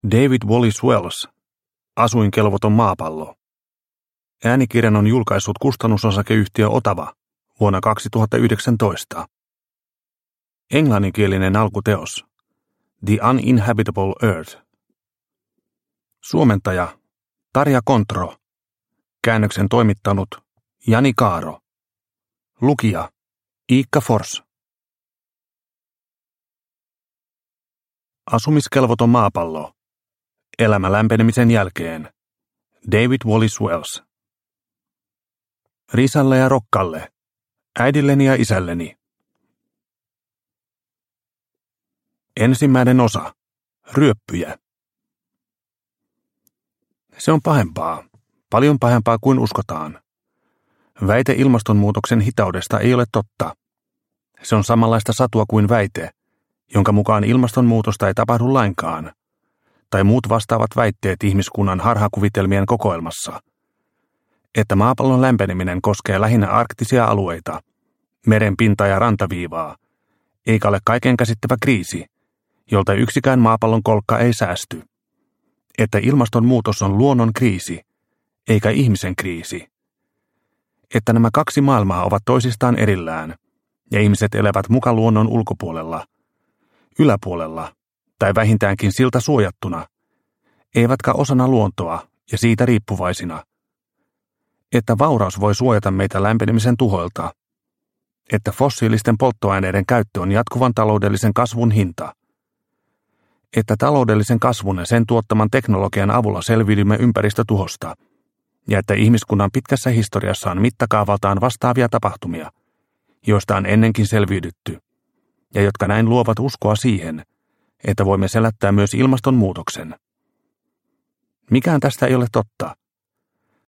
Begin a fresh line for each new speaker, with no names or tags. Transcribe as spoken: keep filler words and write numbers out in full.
David Wallace Wells, Asuinkelvoton maapallo. Äänikirjan on julkaissut kustannusosakeyhtiö Otava vuonna kaksituhattayhdeksäntoista. Englanninkielinen alkuteos The Uninhabitable Earth. Suomentaja Tarja Kontro. Käännöksen toimittanut Jani Kaaro. Lukija Iikka Fors. Asumiskelvoton maapallo. Elämä lämpenemisen jälkeen. David Wallace Wells. Risalle ja Rokkalle. Äidilleni ja isälleni. Ensimmäinen osa. Ryöppyjä. Se on pahempaa. Paljon pahempaa kuin uskotaan. Väite ilmastonmuutoksen hitaudesta ei ole totta. Se on samanlaista satua kuin väite, jonka mukaan ilmastonmuutosta ei tapahdu lainkaan, tai muut vastaavat väitteet ihmiskunnan harhakuvitelmien kokoelmassa, että maapallon lämpeneminen koskee lähinnä arktisia alueita, meren pinta- ja rantaviivaa, eikä ole kaiken käsittävä kriisi, jolta yksikään maapallon kolkka ei säästy, että ilmastonmuutos on luonnon kriisi, eikä ihmisen kriisi, että nämä kaksi maailmaa ovat toisistaan erillään, ja ihmiset elävät muka luonnon ulkopuolella, yläpuolella tai vähintäänkin siltä suojattuna, eivätkä osana luontoa ja siitä riippuvaisina, että vauraus voi suojata meitä lämpenemisen tuhoilta, että fossiilisten polttoaineiden käyttö on jatkuvan taloudellisen kasvun hinta, että taloudellisen kasvun ja sen tuottaman teknologian avulla selviydymme ympäristötuhosta, ja että ihmiskunnan pitkässä historiassa on mittakaavaltaan vastaavia tapahtumia, joista on ennenkin selviydytty, ja jotka näin luovat uskoa siihen, että voimme selättää myös ilmastonmuutoksen. Mikään tästä ei ole totta,